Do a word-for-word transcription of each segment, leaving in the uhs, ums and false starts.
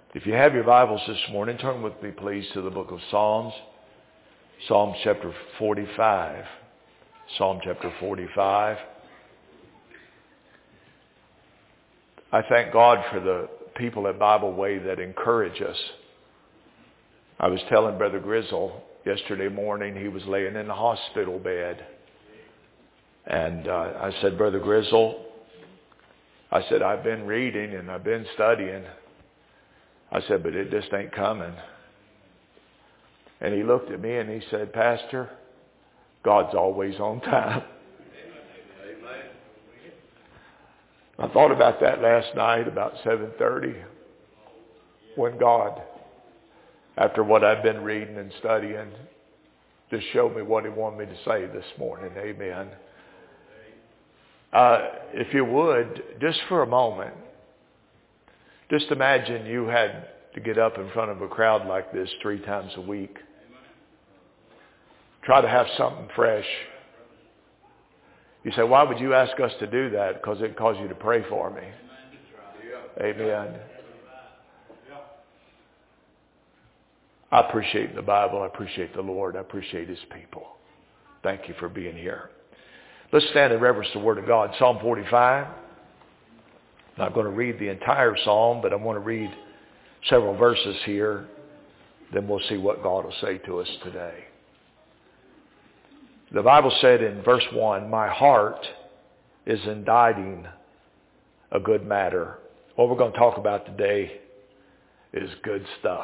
If you have your Bibles this morning, turn with me please to the book of Psalms. Psalm chapter forty-five. Psalm chapter forty-five. I thank God for the people at Bible Way that encourage us. I was telling Brother Grizzle yesterday morning, he was laying in the hospital bed. And uh, I said, Brother Grizzle, I said, I've been reading and I've been studying. I said, but it just ain't coming. And he looked at me and he said, Pastor, God's always on time. I thought about that last night about seven thirty when God, after what I've been reading and studying, just showed me what he wanted me to say this morning. Amen. Uh, if you would, just for a moment, just imagine you had to get up in front of a crowd like this three times a week. Try to have something fresh. You say, why would you ask us to do that? Because it caused you to pray for me. Amen. I appreciate the Bible. I appreciate the Lord. I appreciate His people. Thank you for being here. Let's stand and reverence the Word of God. Psalm forty-five. I'm not going to read the entire psalm, but I want to read several verses here. Then we'll see what God will say to us today. The Bible said in verse one, my heart is inditing a good matter. What we're going to talk about today is good stuff.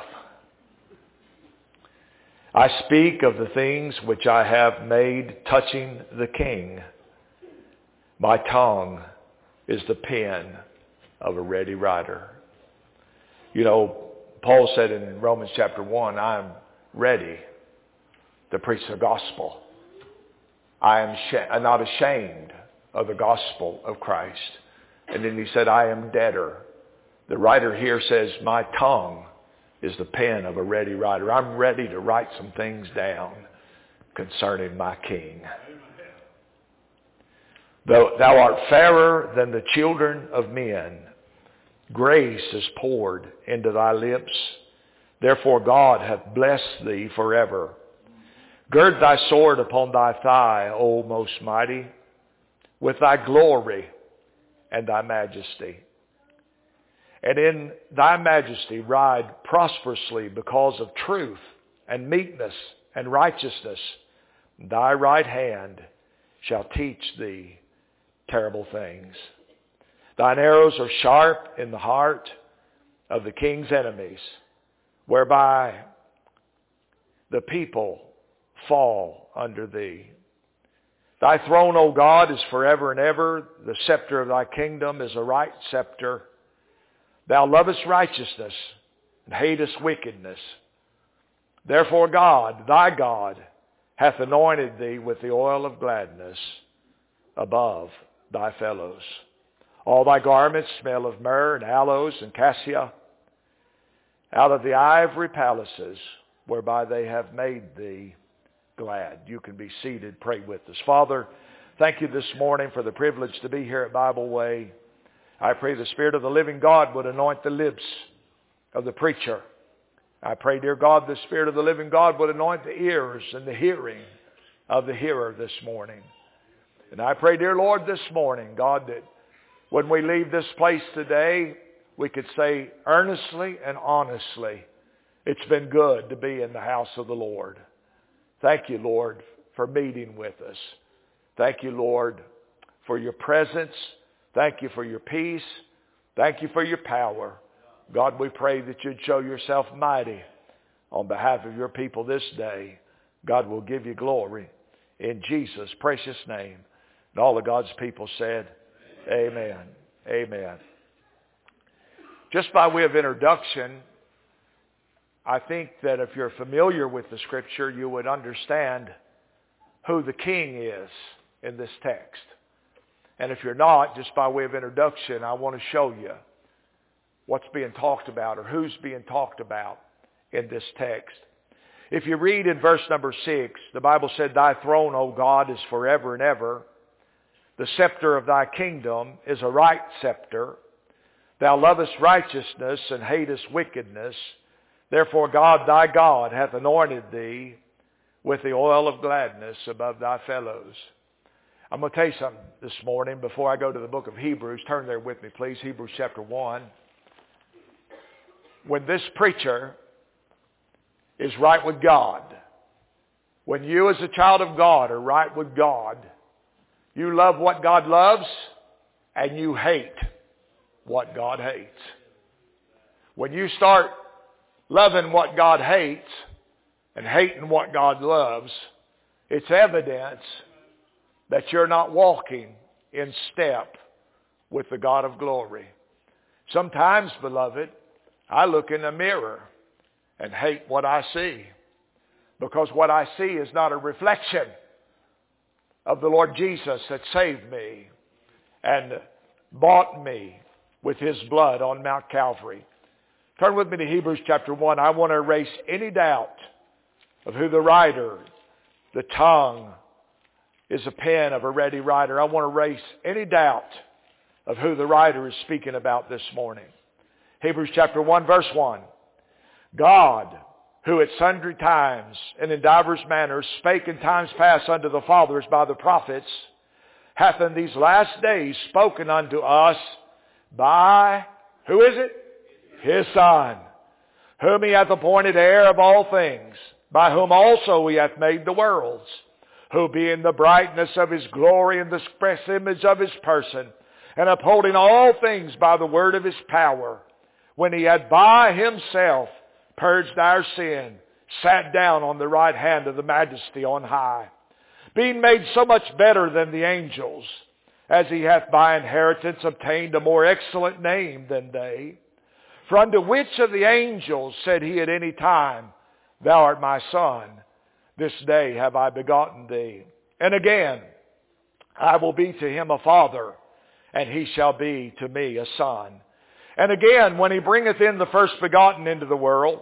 I speak of the things which I have made touching the King. My tongue is the pen of a ready writer. You know, Paul said in Romans chapter one, I am ready to preach the gospel. I am sh- not ashamed of the gospel of Christ. And then he said, I am debtor. The writer here says, my tongue is the pen of a ready writer. I'm ready to write some things down concerning my King. Though thou art fairer than the children of men, grace is poured into thy lips. Therefore God hath blessed thee forever. Gird thy sword upon thy thigh, O most mighty, with thy glory and thy majesty. And in thy majesty ride prosperously because of truth and meekness and righteousness. Thy right hand shall teach thee terrible things. Thine arrows are sharp in the heart of the king's enemies, whereby the people fall under thee. Thy throne, O God, is forever and ever. The scepter of thy kingdom is a right scepter. Thou lovest righteousness and hatest wickedness. Therefore God, thy God, hath anointed thee with the oil of gladness above thy fellows. All thy garments smell of myrrh and aloes and cassia, out of the ivory palaces whereby they have made thee glad. You can be seated. Pray with us. Father, thank you this morning for the privilege to be here at Bible Way. I pray the Spirit of the living God would anoint the lips of the preacher. I pray, dear God, the Spirit of the living God would anoint the ears and the hearing of the hearer this morning. And I pray, dear Lord, this morning, God, that when we leave this place today, we could say earnestly and honestly, it's been good to be in the house of the Lord. Thank you, Lord, for meeting with us. Thank you, Lord, for your presence. Thank you for your peace. Thank you for your power. God, we pray that you'd show yourself mighty on behalf of your people this day. God will give you glory in Jesus' precious name. And all of God's people said, amen. Amen. Just by way of introduction, I think that if you're familiar with the Scripture, you would understand who the King is in this text. And if you're not, just by way of introduction, I want to show you what's being talked about or who's being talked about in this text. If you read in verse number six, the Bible said, thy throne, O God, is forever and ever. The scepter of thy kingdom is a right scepter. Thou lovest righteousness and hatest wickedness. Therefore God thy God hath anointed thee with the oil of gladness above thy fellows. I'm going to tell you something this morning before I go to the book of Hebrews. Turn there with me, please. Hebrews chapter one. When this preacher is right with God, when you as a child of God are right with God, you love what God loves and you hate what God hates. When you start loving what God hates and hating what God loves, it's evidence that you're not walking in step with the God of glory. Sometimes, beloved, I look in the mirror and hate what I see, because what I see is not a reflection of the Lord Jesus that saved me and bought me with His blood on Mount Calvary. Turn with me to Hebrews chapter one. I want to erase any doubt of who the writer, the tongue is a pen of a ready writer. I want to erase any doubt of who the writer is speaking about this morning. Hebrews chapter one, verse one. God, who at sundry times and in divers manners spake in times past unto the fathers by the prophets, hath in these last days spoken unto us by, who is it? His Son, whom He hath appointed heir of all things, by whom also He hath made the worlds, who being the brightness of His glory and the express image of His person, and upholding all things by the word of His power, when He had by Himself purged our sin, sat down on the right hand of the Majesty on high, being made so much better than the angels, as He hath by inheritance obtained a more excellent name than they. For unto which of the angels said He at any time, Thou art my Son, this day have I begotten thee. And again, I will be to him a father, and he shall be to me a son. And again, when He bringeth in the first begotten into the world,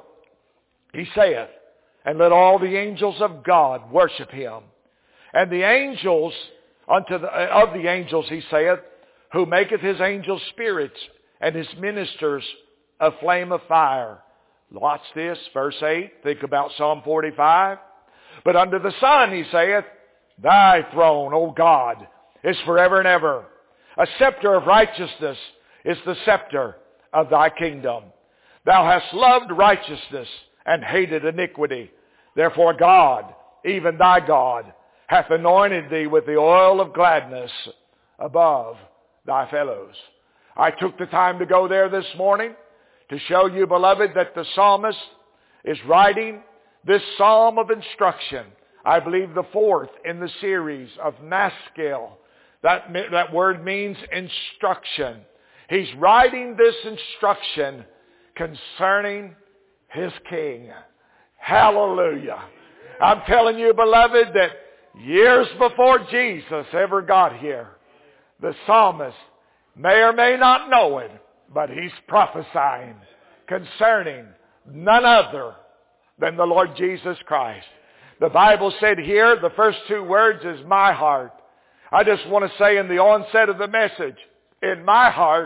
He saith, And let all the angels of God worship Him. And the angels, unto the, of the angels He saith, Who maketh His angels spirits, and His ministers a flame of fire. Watch this, verse eight. Think about Psalm forty-five. But unto the Son He saith, Thy throne, O God, is forever and ever. A scepter of righteousness is the scepter of Thy kingdom. Thou hast loved righteousness and hated iniquity. Therefore God, even Thy God, hath anointed Thee with the oil of gladness above Thy fellows. I took the time to go there this morning to show you, beloved, that the psalmist is writing this psalm of instruction. I believe the fourth in the series of Maskil. That, that word means instruction. He's writing this instruction concerning His King. Hallelujah. I'm telling you, beloved, that years before Jesus ever got here, the psalmist may or may not know it, but he's prophesying concerning none other than the Lord Jesus Christ. The Bible said here, the first two words is my heart. I just want to say in the onset of the message, in my heart,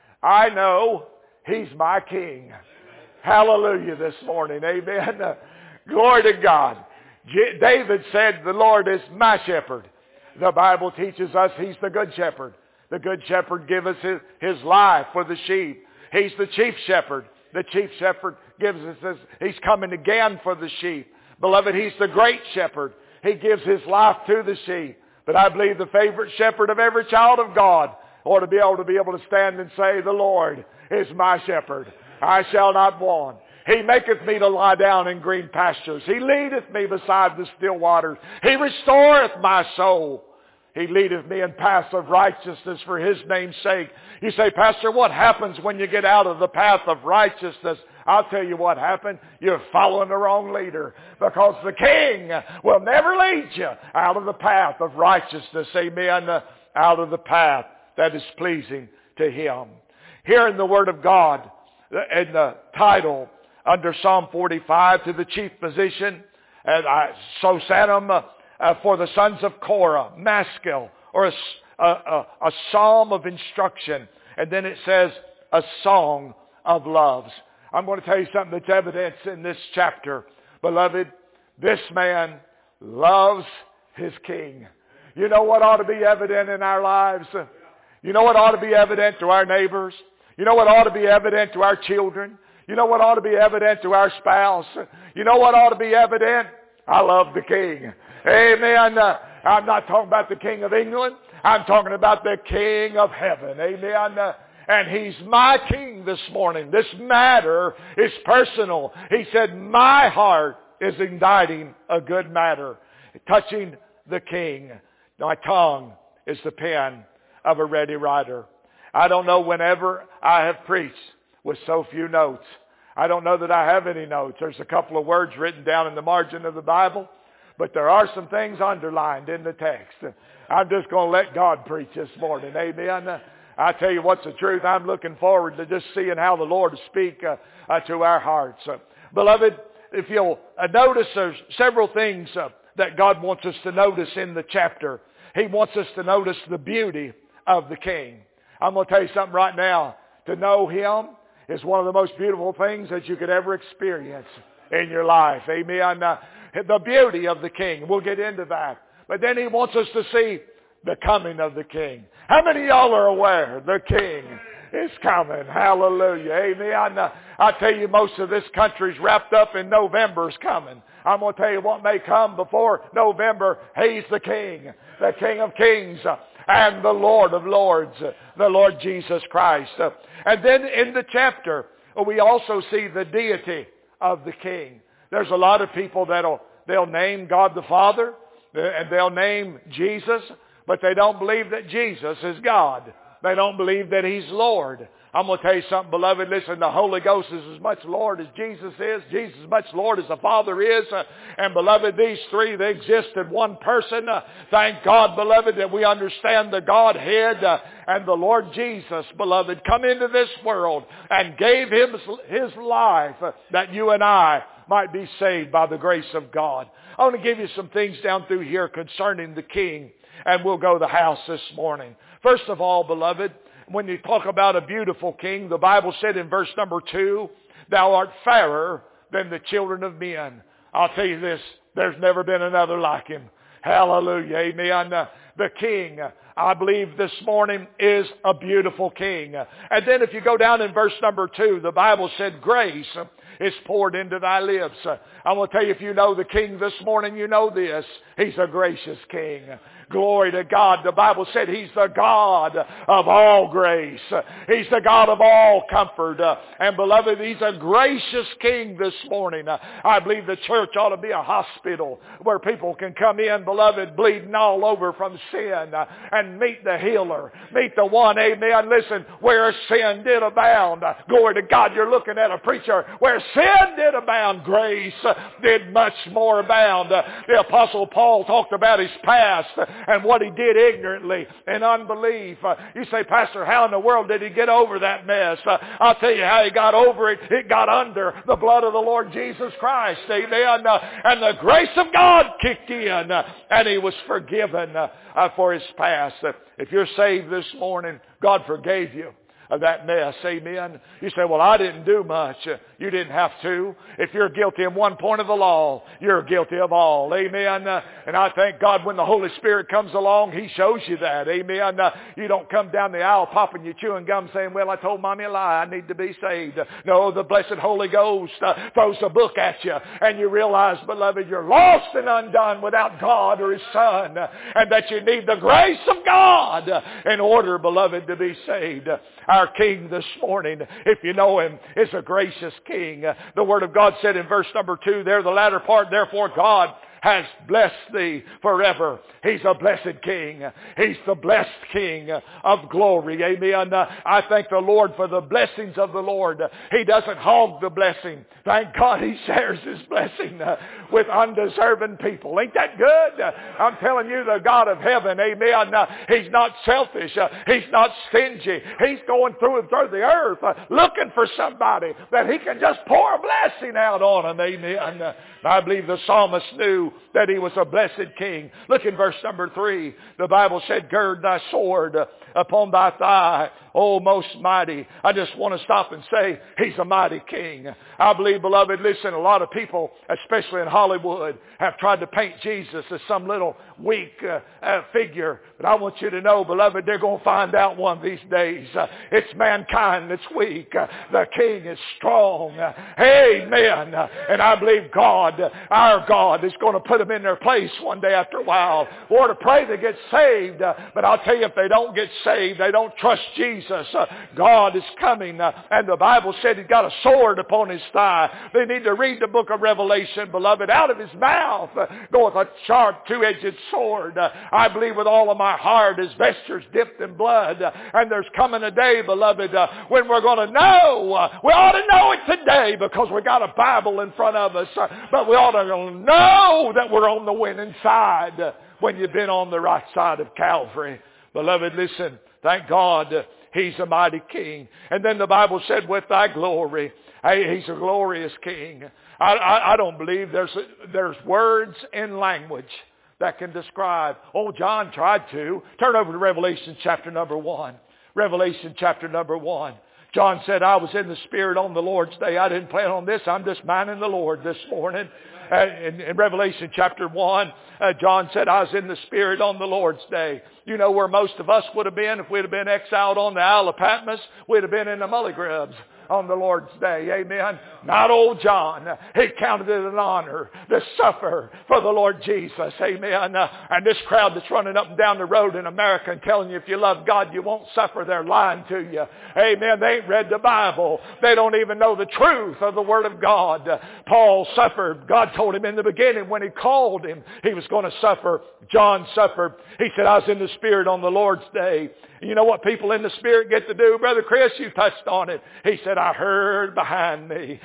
I know He's my King. Hallelujah this morning. Amen. Uh, glory to God. J- David said, the Lord is my shepherd. The Bible teaches us He's the good shepherd. The good shepherd gives us his, his life for the sheep. He's the chief shepherd. The chief shepherd gives us his, He's coming again for the sheep. Beloved, He's the great shepherd. He gives His life to the sheep. But I believe the favorite shepherd of every child of God ought to be able to be able to stand and say, the Lord is my shepherd. I shall not want. He maketh me to lie down in green pastures. He leadeth me beside the still waters. He restoreth my soul. He leadeth me in paths of righteousness for His name's sake. You say, Pastor, what happens when you get out of the path of righteousness? I'll tell you what happened. You're following the wrong leader, because the King will never lead you out of the path of righteousness. Amen. Uh, out of the path that is pleasing to Him. Here in the Word of God, in the title under Psalm forty-five, to the chief musician, and I so sat him uh, uh, for the sons of Korah, Maskil, or a, a, a, a psalm of instruction. And then it says, a song of loves. I'm going to tell you something that's evident in this chapter. Beloved, this man loves his king. You know what ought to be evident in our lives? You know what ought to be evident to our neighbors? You know what ought to be evident to our children? You know what ought to be evident to our spouse? You know what ought to be evident? I love the king. Amen. Uh, I'm not talking about the King of England. I'm talking about the King of heaven. Amen. Uh, and he's my king this morning. This matter is personal. He said, my heart is inditing a good matter, touching the king. My tongue is the pen of a ready writer. I don't know whenever I have preached with so few notes. I don't know that I have any notes. There's a couple of words written down in the margin of the Bible, but there are some things underlined in the text. I'm just going to let God preach this morning. Amen. I tell you what's the truth. I'm looking forward to just seeing how the Lord will speak uh, uh, to our hearts. Uh, beloved, if you'll uh, notice, there's several things uh, that God wants us to notice in the chapter. He wants us to notice the beauty of the king. I'm going to tell you something right now. To know him is one of the most beautiful things that you could ever experience in your life. Amen. Uh, the beauty of the king. We'll get into that. But then he wants us to see the coming of the king. How many of y'all are aware the king is coming? Hallelujah. Amen. Uh, I tell you, most of this country's wrapped up in November's coming. I'm going to tell you what may come before November. He's the king, the King of kings uh, and the Lord of lords, uh, the Lord Jesus Christ. Uh, and then in the chapter, we also see the deity of the king. There's a lot of people that'll they'll name God the Father and they'll name Jesus, but they don't believe that Jesus is God. They don't believe that he's Lord. I'm going to tell you something, beloved. Listen, the Holy Ghost is as much Lord as Jesus is. Jesus is as much Lord as the Father is. Uh, and beloved, these three, they exist in one person. Uh, thank God, beloved, that we understand the Godhead uh, and the Lord Jesus, beloved, come into this world and gave him his life uh, that you and I might be saved by the grace of God. I want to give you some things down through here concerning the king, and we'll go to the house this morning. First of all, beloved, when you talk about a beautiful king, the Bible said in verse number two, thou art fairer than the children of men. I'll tell you this, there's never been another like him. Hallelujah. Amen. Uh, the king, uh, I believe this morning, is a beautiful king. Uh, and then if you go down in verse number two, the Bible said grace uh, is poured into thy lips. Uh, I want to tell you, if you know the king this morning, you know this. He's a gracious king. Glory to God. The Bible said he's the God of all grace. He's the God of all comfort. And beloved, he's a gracious king this morning. I believe the church ought to be a hospital where people can come in, beloved, bleeding all over from sin and meet the healer. Meet the one, amen. Listen, where sin did abound. Glory to God, you're looking at a preacher. Where sin did abound, grace did much more abound. The Apostle Paul talked about his past and what he did ignorantly in unbelief. Uh, you say, Pastor, how in the world did he get over that mess? Uh, I'll tell you how he got over it. It got under the blood of the Lord Jesus Christ. Amen. Uh, and the grace of God kicked in uh, and he was forgiven uh, uh, for his past. Uh, if you're saved this morning, God forgave you of that mess. Amen. You say, well, I didn't do much. Uh, you didn't have to. If you're guilty of one point of the law, you're guilty of all. Amen. Uh, and I thank God when the Holy Spirit comes along, he shows you that. Amen. Uh, you don't come down the aisle popping your chewing gum saying, well, I told mommy a lie. I need to be saved. Uh, no, the blessed Holy Ghost uh, throws a book at you and you realize, beloved, you're lost and undone without God or his Son, uh, and that you need the grace of God uh, in order, beloved, to be saved. Uh, Our King this morning, if you know him, is a gracious King. Uh, the Word of God said in verse number two there, the latter part, therefore God has blessed thee forever. He's a blessed King. He's the blessed King of glory. Amen. Uh, I thank the Lord for the blessings of the Lord. He doesn't hog the blessing. Thank God he shares his blessing uh, with undeserving people. Ain't that good? Uh, I'm telling you, the God of heaven, amen, uh, he's not selfish. Uh, he's not stingy. He's going through and through the earth uh, looking for somebody that he can just pour a blessing out on them. Amen. Uh, I believe the psalmist knew that he was a blessed king. Look in verse number three. The Bible said, gird thy sword upon thy thigh, Oh, most mighty. I just want to stop and say, He's a mighty King. I believe, beloved, listen, a lot of people, especially in Hollywood, have tried to paint Jesus as some little weak uh, uh, figure. But I want you to know, beloved, they're going to find out one of these days. Uh, it's mankind that's weak. Uh, the King is strong. Uh, amen. Uh, and I believe God, uh, our God, is going to put them in their place one day after a while. Or to pray they get saved. Uh, but I'll tell you, if they don't get saved, they don't trust Jesus. Uh, God is coming. Uh, and the Bible said He's got a sword upon His thigh. They need to read the book of Revelation, beloved. Out of His mouth uh, goeth a sharp two-edged sword. Uh, I believe with all of my heart His vestures dipped in blood. Uh, and there's coming a day, beloved, uh, when we're going to know. Uh, we ought to know it today because we got a Bible in front of us. Uh, but we ought to know that we're on the winning side uh, when you've been on the right side of Calvary. Beloved, listen, thank God uh, He's a mighty King. And then the Bible said, with thy glory. Hey, He's a glorious King. I, I, I don't believe there's, there's words in language that can describe. Oh, John tried to. Turn over to Revelation chapter number one. Revelation chapter number one. John said, I was in the Spirit on the Lord's day. I didn't plan on this. I'm just minding the Lord this morning. Uh, in, in Revelation chapter one, uh, John said, I was in the Spirit on the Lord's day. You know where most of us would have been if we'd have been exiled on the Isle of Patmos? We'd have been in the Mullygrubs on the Lord's day. Amen. Not old John. He counted it an honor to suffer for the Lord Jesus. Amen. Uh, and this crowd that's running up and down the road in America and telling you if you love God you won't suffer, they're lying to you. Amen. They ain't read the Bible. They don't even know the truth of the Word of God. Uh, Paul suffered. God told him in the beginning when He called him he was going to suffer. John suffered. He said, I was in the Spirit on the Lord's day. You know what people in the Spirit get to do? Brother Chris, you touched on it. He said, I heard behind me.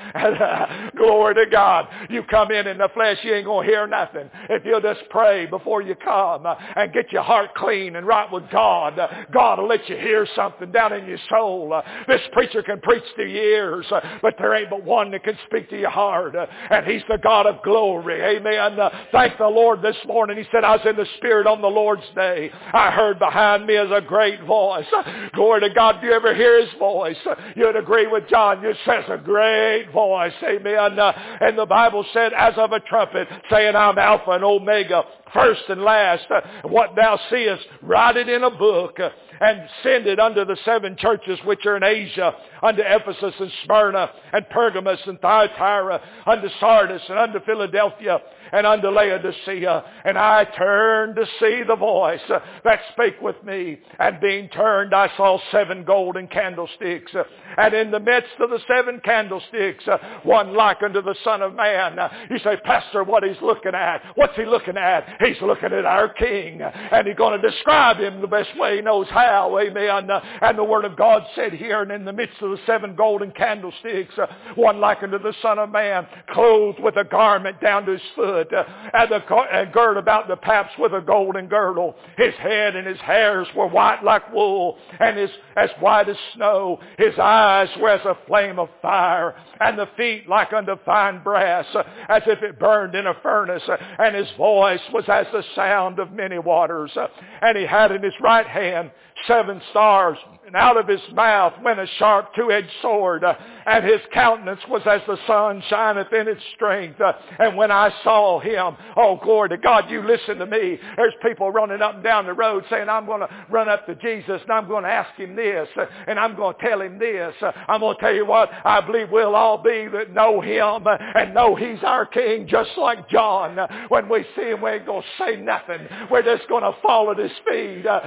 Glory to God. You come in in the flesh, you ain't going to hear nothing. If you'll just pray before you come uh, and get your heart clean and right with God, uh, God will let you hear something down in your soul. Uh, this preacher can preach to your ears, uh, but there ain't but one that can speak to your heart, uh, and He's the God of glory. Amen. Uh, thank the Lord this morning. He said, I was in the Spirit on the Lord's day. I heard behind me as a great voice. Glory to God. Do you ever hear His voice? You'd agree with John. You says a great voice. Amen. Uh, and the Bible said, as of a trumpet, saying, I'm Alpha and Omega, first and last. Uh, what thou seest, write it in a book uh, and send it unto the seven churches which are in Asia, unto Ephesus and Smyrna and Pergamos and Thyatira, unto Sardis and unto Philadelphia and unto Laodicea. And I turned to see the voice uh, that spake with me. And being turned, I saw seven golden candlesticks. Uh, and in the midst of the seven candlesticks, uh, one like unto the Son of Man. Uh, you say, Pastor, what he's looking at? What's he looking at? He's looking at our King. And he's going to describe Him the best way he knows how. Amen. Uh, and the Word of God said here, and in the midst of the seven golden candlesticks, uh, one like unto the Son of Man, clothed with a garment down to his foot, uh, and, the, and girt about the paps with a golden girdle. His head and his hairs were white like wool, and his, as white as snow. His eyes were as a flame of fire, and the feet like unto fine brass, uh, as if it burned in a furnace. Uh, and his voice was as the sound of many waters. Uh, and he had in his right hand seven stars, and out of his mouth went a sharp two-edged sword, uh, and his countenance was as the sun shineth in its strength. Uh, and when I saw him, oh, glory to God, you listen to me. There's people running up and down the road saying, I'm going to run up to Jesus, and I'm going to ask Him this, uh, and I'm going to tell Him this. Uh, I'm going to tell you what, I believe we'll all be that know Him uh, and know He's our King, just like John. Uh, when we see Him, we ain't going to say nothing. We're just going to fall at His feet. Uh,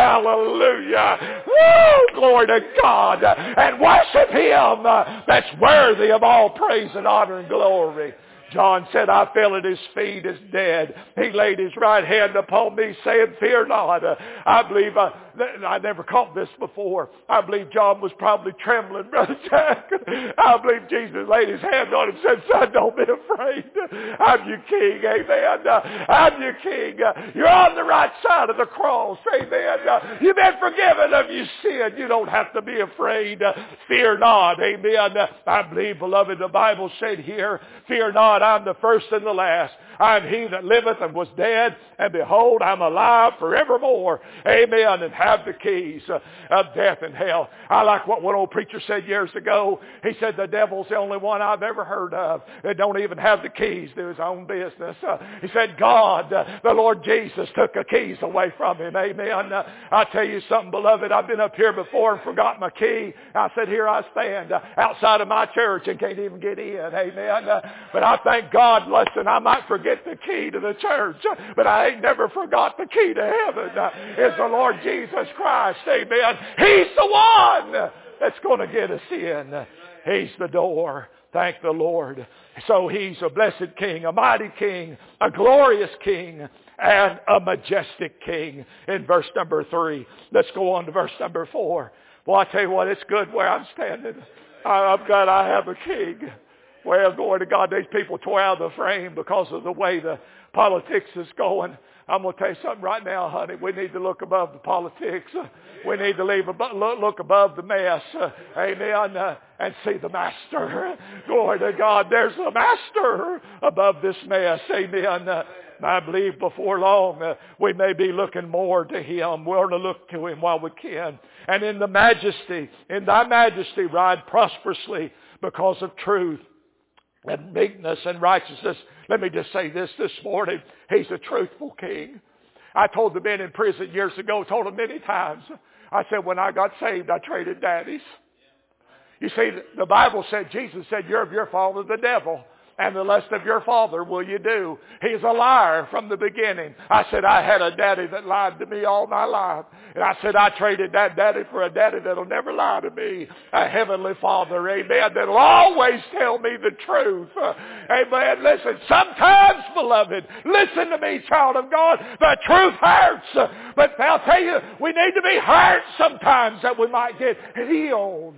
hallelujah. Woo! Glory to God. Uh, and worship Him. Uh, that's worthy of all praise and honor and glory. John said, I fell at His feet as dead. He laid His right hand upon me, saying, fear not. Uh, I believe, uh, th- I never caught this before. I believe John was probably trembling, Brother Jack. I believe Jesus laid His hand on him and said, son, don't be afraid. I'm your King, amen. Uh, I'm your King. Uh, you're on the right side of the cross, amen. Uh, you've been forgiven of your sin. You don't have to be afraid. Uh, fear not, amen. Uh, I believe, beloved, the Bible said here, fear not. I'm the first and the last. I'm He that liveth and was dead, and behold, I'm alive forevermore. Amen. And have the keys of death and hell. I like what one old preacher said years ago. He said the devil's the only one I've ever heard of that don't even have the keys to his own business. Uh, he said God, uh, the Lord Jesus, took the keys away from him. Amen. Uh, I tell you something, beloved. I've been up here before and forgot my key. I said, here I stand uh, outside of my church and can't even get in. Amen. Uh, but I thank God, listen, I might forget the key to the church, uh, but I ain't never forgot the key to heaven. Uh, is the Lord Jesus Christ. Amen. He's the one that's going to get us in. He's the door. Thank the Lord. So he's a blessed king, a mighty king, a glorious king, and a majestic king in verse number three. Let's go on to verse number four. Well, I tell you what, it's good where I'm standing. I'm glad I have a king. Well, glory to God, these people tore out of the frame because of the way the politics is going. I'm going to tell you something right now, honey. We need to look above the politics. We need to leave above, look above the mess. Uh, amen. Uh, and see the master. Glory to God. There's a master above this mess. Amen. Uh, I believe before long uh, we may be looking more to him. We're to look to him while we can. And in the majesty, in thy majesty, ride prosperously because of truth and meekness and righteousness. Let me just say this this morning. He's a truthful king. I told the men in prison years ago, told them many times, I said, when I got saved, I traded daddies. You see, the Bible said, Jesus said, you're of your father the devil, and the lust of your father will you do. He's a liar from the beginning. I said, I had a daddy that lied to me all my life. And I said, I traded that daddy for a daddy that'll never lie to me. A heavenly father, amen, that'll always tell me the truth. Uh, amen. Listen, sometimes, beloved, listen to me, child of God, the truth hurts. Uh, but I'll tell you, we need to be hurt sometimes that we might get healed.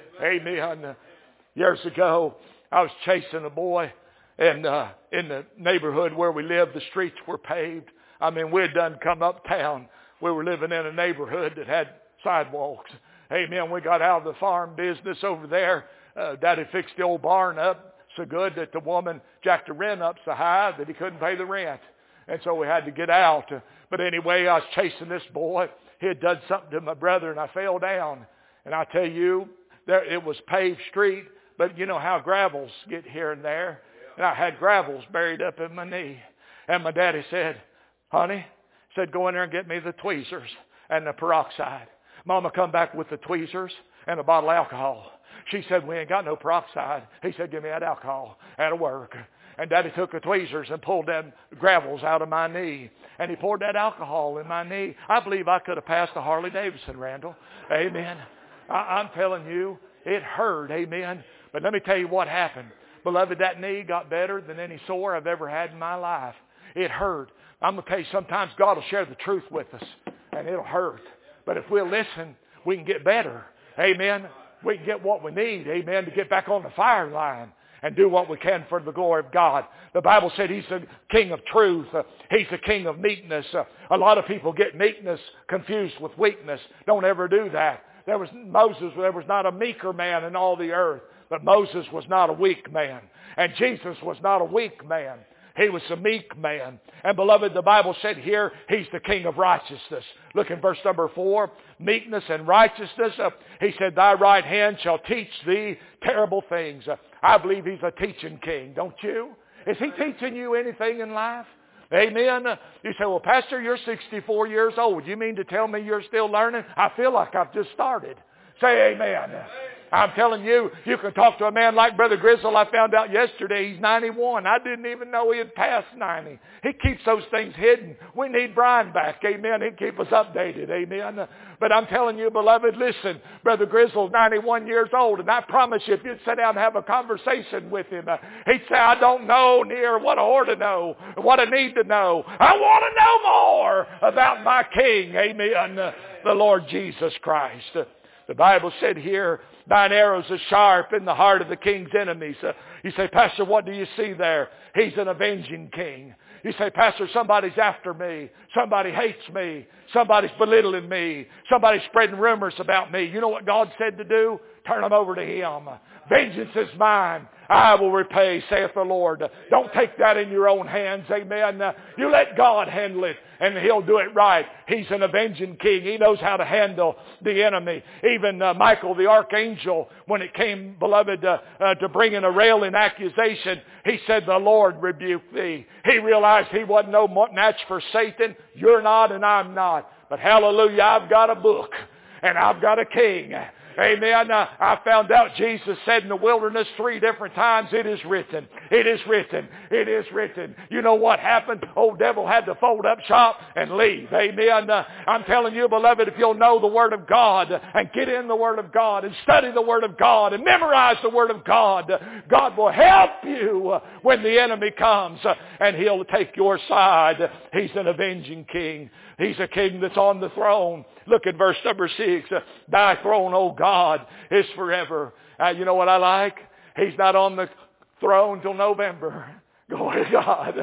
Amen. Years ago, I was chasing a boy, and uh, in the neighborhood where we lived, the streets were paved. I mean, we had done come uptown. We were living in a neighborhood that had sidewalks. Amen. We got out of the farm business over there. Uh, Daddy fixed the old barn up so good that the woman jacked the rent up so high that he couldn't pay the rent. And so we had to get out. But anyway, I was chasing this boy. He had done something to my brother, and I fell down. And I tell you, there it was paved street. But you know how gravels get here and there. And I had gravels buried up in my knee. And my daddy said, honey, said, go in there and get me the tweezers and the peroxide. Mama come back with the tweezers and a bottle of alcohol. She said, we ain't got no peroxide. He said, give me that alcohol. That'll work. And Daddy took the tweezers and pulled them gravels out of my knee. And he poured that alcohol in my knee. I believe I could have passed a Harley Davidson, Randall. Amen. I, I'm telling you, it hurt. Amen. But let me tell you what happened. Beloved, that knee got better than any sore I've ever had in my life. It hurt. I'm going to tell you, sometimes God will share the truth with us, and it'll hurt. But if we'll listen, we can get better. Amen. We can get what we need, amen, to get back on the fire line and do what we can for the glory of God. The Bible said he's the king of truth. Uh, he's the king of meekness. Uh, a lot of people get meekness confused with weakness. Don't ever do that. There was Moses, there was not a meeker man in all the earth. But Moses was not a weak man. And Jesus was not a weak man. He was a meek man. And beloved, the Bible said here, he's the king of righteousness. Look in verse number four. Meekness and righteousness. Uh, he said, thy right hand shall teach thee terrible things. Uh, I believe he's a teaching king, don't you? Is he teaching you anything in life? Amen. Uh, you say, well, Pastor, you're sixty-four years old. You mean to tell me you're still learning? I feel like I've just started. Say amen. I'm telling you, you can talk to a man like Brother Grizzle. I found out yesterday he's ninety-one. I didn't even know he had passed ninety. He keeps those things hidden. We need Brian back. Amen. He'd keep us updated. Amen. But I'm telling you, beloved, listen, Brother Grizzle's ninety-one years old, and I promise you, if you'd sit down and have a conversation with him, uh, he'd say, I don't know near what I ought to know, what I need to know. I want to know more about my King. Amen. Uh, the Lord Jesus Christ. Uh, The Bible said here, thine arrows are sharp in the heart of the king's enemies. Uh, you say, Pastor, what do you see there? He's an avenging king. You say, Pastor, somebody's after me. Somebody hates me. Somebody's belittling me. Somebody's spreading rumors about me. You know what God said to do? Turn them over to Him. Vengeance is mine. I will repay, saith the Lord. Don't take that in your own hands. Amen. You let God handle it, and He'll do it right. He's an avenging King. He knows how to handle the enemy. Even uh, Michael the archangel, when it came, beloved, uh, uh, to bring in a railing accusation, he said, the Lord rebuke thee. He realized he wasn't no match for Satan. You're not, and I'm not. But hallelujah, I've got a book, and I've got a king. Amen. Uh, I found out Jesus said in the wilderness three different times, it is written, it is written, it is written. You know what happened? Old devil had to fold up shop and leave. Amen. Uh, I'm telling you, beloved, if you'll know the Word of God and get in the Word of God and study the Word of God and memorize the Word of God, God will help you when the enemy comes, and He'll take your side. He's an avenging King. He's a King that's on the throne. Look at verse number six. Thy throne, O God, is forever. Uh, you know what I like? He's not on the throne till November. Glory to God.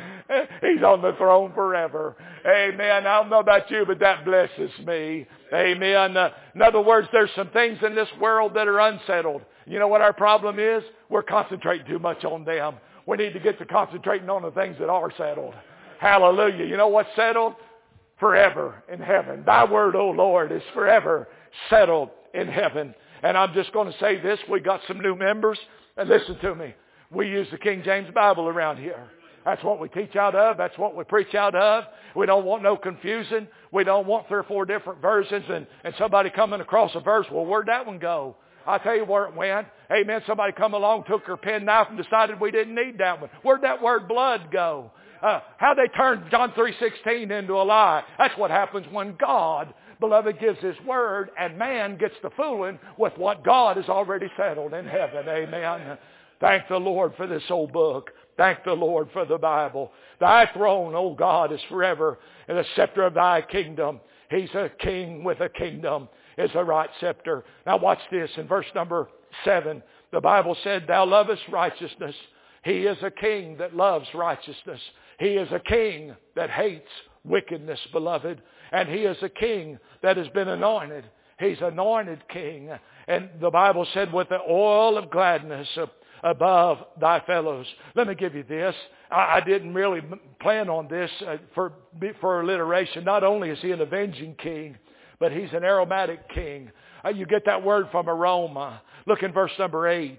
He's on the throne forever. Amen. I don't know about you, but that blesses me. Amen. Uh, in other words, there's some things in this world that are unsettled. You know what our problem is? We're concentrating too much on them. We need to get to concentrating on the things that are settled. Hallelujah. You know what's settled? Forever in heaven. Thy word, O Lord, is forever settled in heaven. And I'm just going to say this. We got some new members. And listen to me. We use the King James Bible around here. That's what we teach out of. That's what we preach out of. We don't want no confusion. We don't want three or four different versions and, and somebody coming across a verse. Well, where'd that one go? I'll tell you where it went. Amen. Somebody come along, took their pen knife and decided we didn't need that one. Where'd that word blood go? Uh, how they turned John three sixteen into a lie. That's what happens when God, beloved, gives His word and man gets to fooling with what God has already settled in heaven. Amen. Thank the Lord for this old book. Thank the Lord for the Bible. Thy throne, O God, is forever, and the scepter of thy kingdom. He's a king with a kingdom. Is a right scepter. Now watch this. In verse number seven, the Bible said, thou lovest righteousness. He is a king that loves righteousness. He is a king that hates wickedness, beloved. And He is a king that has been anointed. He's anointed king. And the Bible said, with the oil of gladness above thy fellows. Let me give you this. I, I didn't really plan on this uh, for, for alliteration. Not only is He an avenging king, but He's an aromatic king. Uh, you get that word from aroma. Look in verse number eight.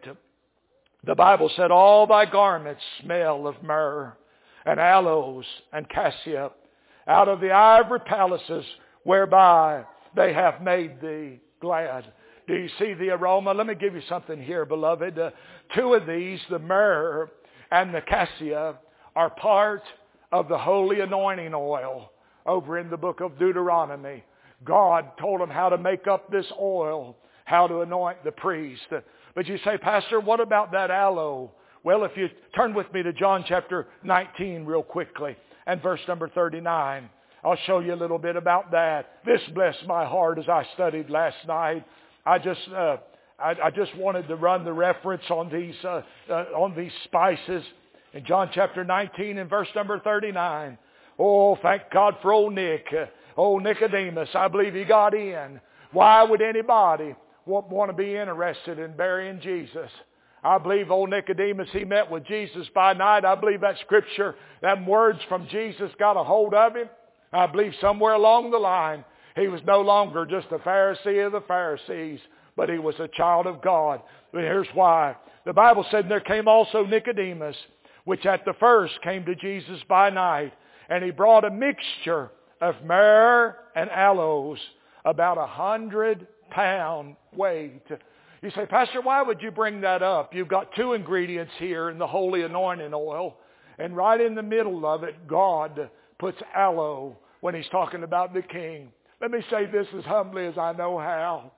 The Bible said, all thy garments smell of myrrh and aloes and cassia out of the ivory palaces whereby they have made thee glad. Do you see the aroma? Let me give you something here, beloved. Uh, two of these, the myrrh and the cassia, are part of the holy anointing oil over in the book of Deuteronomy. God told them how to make up this oil, how to anoint the priest. But you say, Pastor, what about that aloe? Well, if you turn with me to John chapter nineteen real quickly and verse number thirty-nine, I'll show you a little bit about that. This blessed my heart as I studied last night. I just uh, I, I just wanted to run the reference on these uh, uh, on these spices in John chapter nineteen and verse number thirty-nine. Oh, thank God for old Nick. Uh, old Nicodemus, I believe he got in. Why would anybody want, want to be interested in burying Jesus? I believe old Nicodemus, he met with Jesus by night. I believe that scripture, them words from Jesus got a hold of him. I believe somewhere along the line, he was no longer just a Pharisee of the Pharisees, but he was a child of God. But here's why. The Bible said, there came also Nicodemus, which at the first came to Jesus by night, and he brought a mixture of myrrh and aloes, about a hundred pound weight. You say, Pastor, why would you bring that up? You've got two ingredients here in the holy anointing oil, and right in the middle of it, God puts aloe when He's talking about the king. Let me say this as humbly as I know how.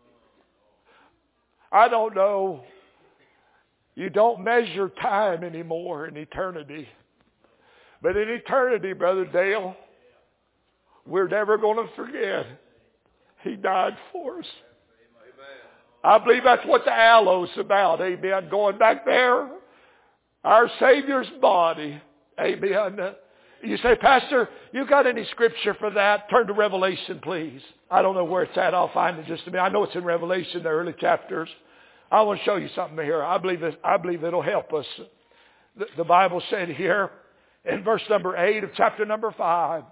I don't know. You don't measure time anymore in eternity. But in eternity, Brother Dale, we're never going to forget He died for us. I believe that's what the aloe's about. Amen. Going back there, our Savior's body, amen, You say, Pastor, you got any scripture for that? Turn to Revelation, please. I don't know where it's at. I'll find it just a minute. I know it's in Revelation, the early chapters. I want to show you something here. I believe it, I believe it'll help us. The, the Bible said here in verse number eight of chapter number five,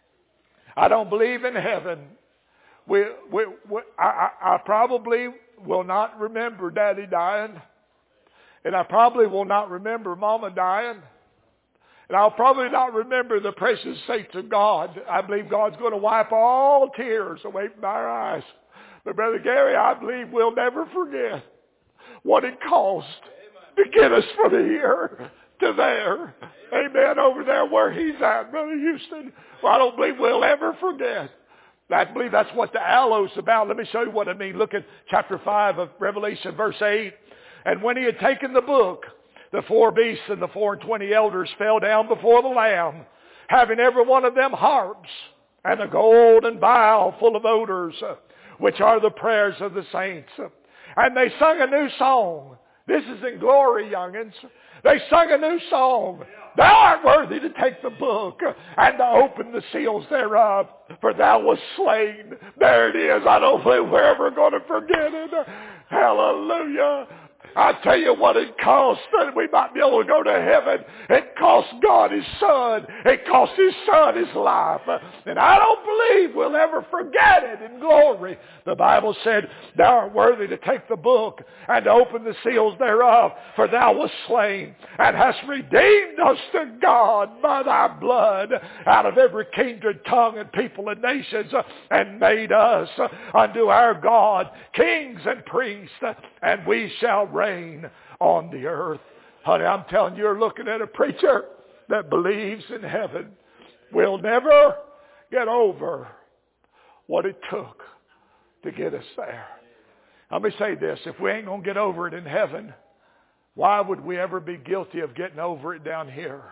I don't believe in heaven. We, we, we, I, I, I probably will not remember Daddy dying. And I probably will not remember Mama dying. And I'll probably not remember the precious saints of God. I believe God's going to wipe all tears away from our eyes. But Brother Gary, I believe we'll never forget what it cost to get us from here to there. Amen. Over there where he's at, Brother Houston. Well, I don't believe we'll ever forget. I believe that's what the aloe's about. Let me show you what I mean. Look at chapter five of Revelation, verse eight. And when he had taken the book, the four beasts and the four and twenty elders fell down before the Lamb, having every one of them harps and a golden vial full of odors, which are the prayers of the saints. And they sung a new song. This is in glory, young'uns. They sung a new song. Thou art worthy to take the book and to open the seals thereof, for thou wast slain. There it is. I don't think we're ever going to forget it. Hallelujah. I tell you what it cost that we might be able to go to heaven. It cost God His Son. It cost His Son His life. And I don't believe we'll ever forget it in glory. The Bible said, thou art worthy to take the book and to open the seals thereof, for thou wast slain and hast redeemed us to God by thy blood out of every kindred, tongue, and people and nations, and made us unto our God kings and priests, and we shall reign on the earth. Honey, I'm telling you, you're looking at a preacher that believes in heaven. We'll never get over what it took to get us there. Let me say this. If we ain't going to get over it in heaven, why would we ever be guilty of getting over it down here?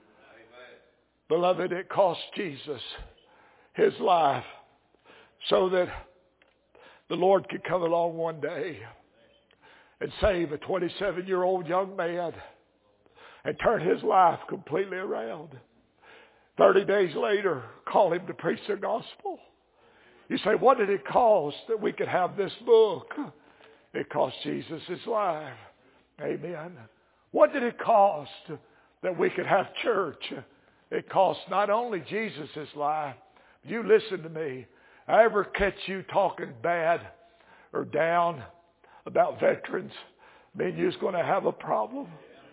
Beloved, it cost Jesus His life so that the Lord could come along one day and save a twenty-seven-year-old young man and turn his life completely around. Thirty days later, call him to preach the gospel. You say, what did it cost that we could have this book? It cost Jesus His life. Amen. What did it cost that we could have church? It cost not only Jesus His life. You listen to me. I ever catch you talking bad or down about veterans, mean you're going to have a problem.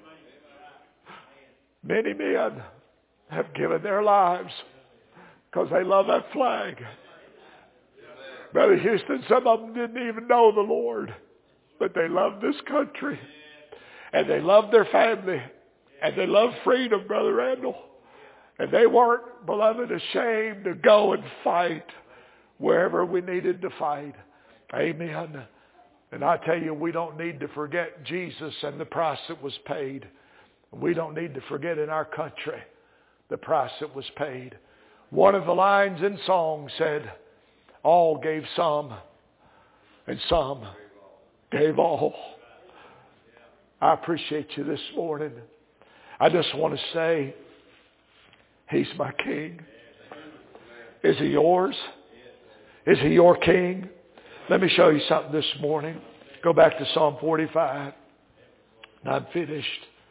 Many men have given their lives because they love that flag. Brother Houston, some of them didn't even know the Lord, but they loved this country, and they loved their family, and they loved freedom, Brother Randall. And they weren't, beloved, ashamed to go and fight wherever we needed to fight. Amen. And I tell you, we don't need to forget Jesus and the price that was paid. We don't need to forget in our country the price that was paid. One of the lines in song said, all gave some, and some gave all. I appreciate you this morning. I just want to say, He's my King. Is He yours? Is He your King? Let me show you something this morning. Go back to Psalm forty-five. And I'm finished.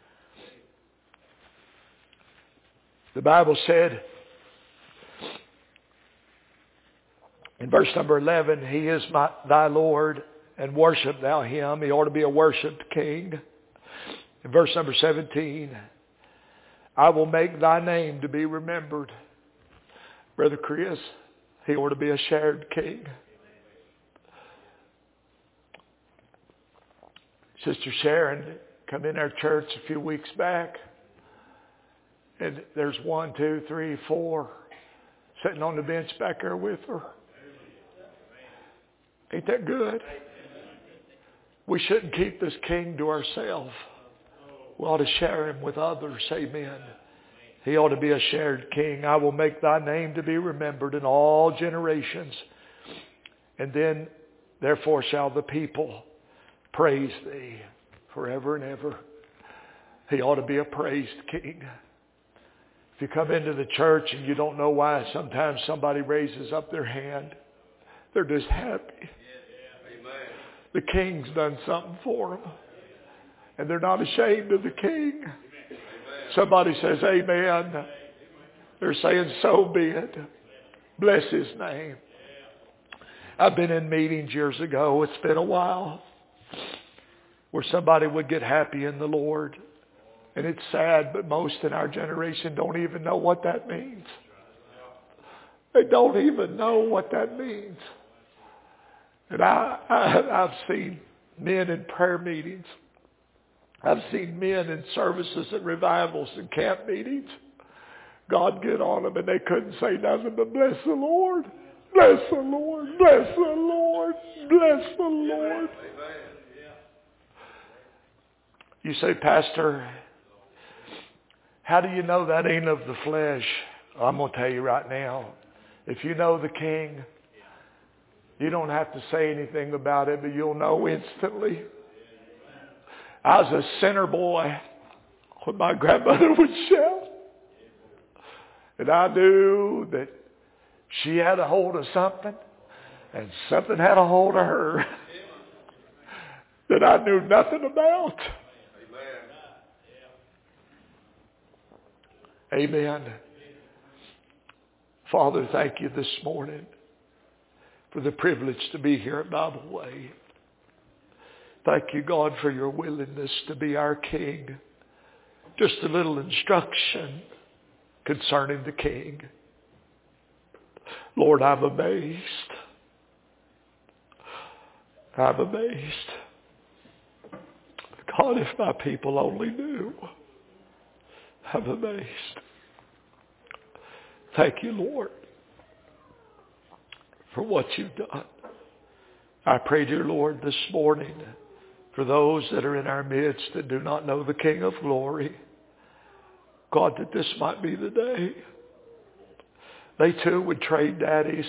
The Bible said in verse number eleven, He is my, thy Lord, and worship thou Him. He ought to be a worshiped King. In verse number seventeen, I will make thy name to be remembered. Brother Chris, he ought to be a shared King. Sister Sharon come in our church a few weeks back, and there's one, two, three, four sitting on the bench back there with her. Ain't that good? We shouldn't keep this King to ourselves. We ought to share Him with others. Amen. He ought to be a shared King. I will make thy name to be remembered in all generations. And then, therefore shall the people praise thee forever and ever. He ought to be a praised King. If you come into the church and you don't know why sometimes somebody raises up their hand, they're just happy. The King's done something for them. And they're not ashamed of the King. Somebody says amen. They're saying so be it. Bless his name. I've been in meetings years ago. It's been a while. Where somebody would get happy in the Lord. And it's sad, but most in our generation don't even know what that means. They don't even know what that means. And I, I, I've seen men in prayer meetings. I've seen men in services and revivals and camp meetings. God get on them and they couldn't say nothing but bless the Lord. Bless the Lord. Bless the Lord. Bless the Lord. You say, Pastor, how do you know that ain't of the flesh? I'm going to tell you right now. If you know the King, you don't have to say anything about it, but you'll know instantly. I was a sinner boy when my grandmother would shout. And I knew that she had a hold of something, and something had a hold of her that I knew nothing about. Amen. Father, thank you this morning for the privilege to be here at Bible Way. Thank you, God, for your willingness to be our King. Just a little instruction concerning the King. Lord, I'm amazed. I'm amazed. God, if my people only knew. I'm amazed. Thank you, Lord, for what you've done. I pray, dear Lord, this morning for those that are in our midst that do not know the King of glory. God, that this might be the day. They too would trade daddies.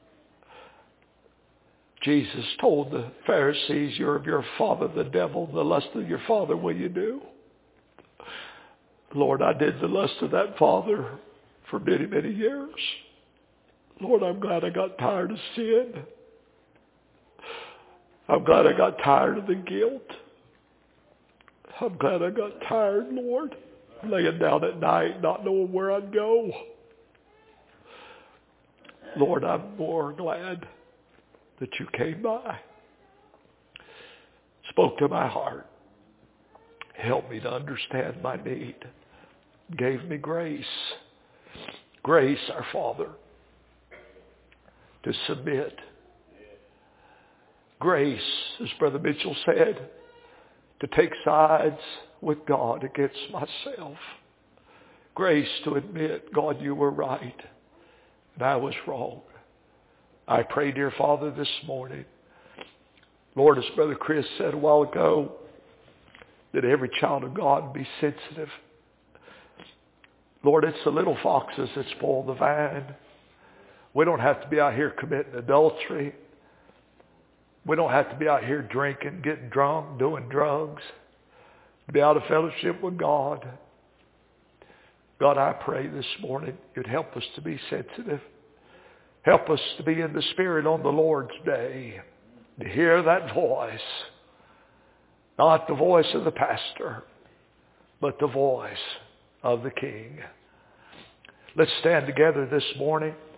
Jesus told the Pharisees, you're of your father the devil, the lust of your father will you do? Lord, I did the lust of that father for many, many years. Lord, I'm glad I got tired of sin. I'm glad I got tired of the guilt. I'm glad I got tired, Lord, laying down at night, not knowing where I'd go. Lord, I'm more glad that you came by, spoke to my heart, helped me to understand my need, gave me grace. Grace, our Father, to submit. Grace, as Brother Mitchell said, to take sides with God against myself. Grace to admit, God, you were right and I was wrong. I pray, dear Father, this morning, Lord, as Brother Chris said a while ago, that every child of God be sensitive. Lord, it's the little foxes that spoil the vine. We don't have to be out here committing adultery. We don't have to be out here drinking, getting drunk, doing drugs. To be out of fellowship with God. God, I pray this morning you'd help us to be sensitive. Help us to be in the Spirit on the Lord's day. To hear that voice. Not the voice of the pastor, but the voice of the King. Let's stand together this morning.